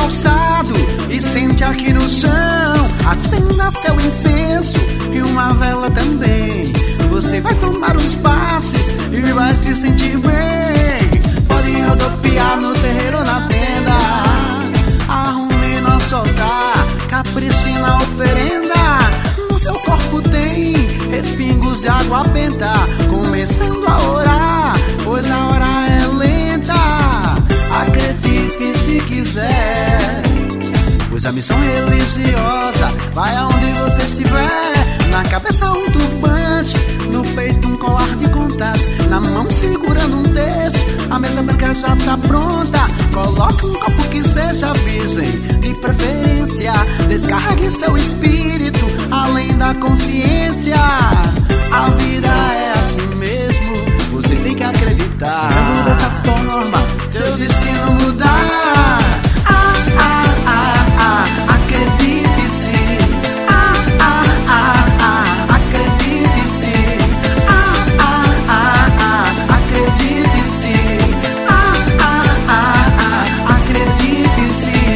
calçado e sente aqui no chão. Acenda seu incenso e uma vela também. Você vai tomar os passes e vai se sentir bem. Pode rodopiar no terreiro ou na tenda. Arrume nosso altar, capriche na oferenda. No seu corpo tem respingos de água benta. Começando a orar, pois a hora é lenta. Acredite se quiser, pois a missão religiosa vai aonde você estiver. Na cabeça um turbante, no peito um colar de contas, na mão segurando um terço, a mesa branca já tá pronta. Coloque um copo que seja virgem, de preferência. Descarregue seu espírito além da consciência. A vida é assim mesmo, você tem que acreditar. Vendo dessa forma, seu destino mudar. Acredite-se. Acredite-se. Acredite-se. Acredite-se.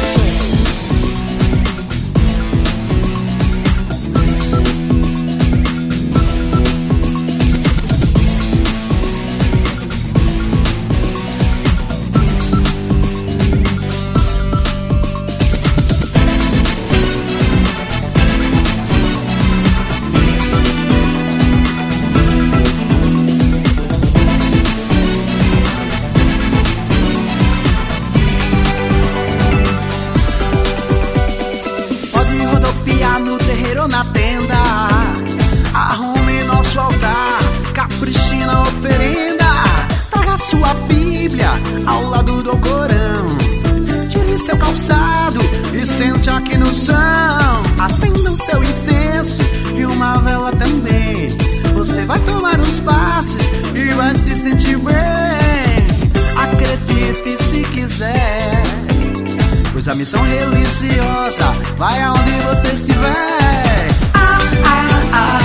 No terreiro ou na tenda, arrume nosso altar, capriche na oferenda. Traga sua Bíblia ao lado do Corão. Tire seu calçado e sente aqui no chão. Acenda o seu incenso e uma vela também. Você vai tomar os passes e vai se sentir bem. Acredite se quiser, pois a missão religiosa vai aonde você estiver.